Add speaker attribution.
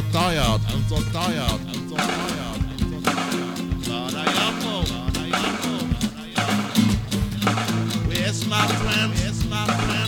Speaker 1: so tired. I'm so tired. I'm so tired. I'm so tired. Lord, I am home. Lord, I am home. Lord, I am home. Where's my friend? Where's my friend?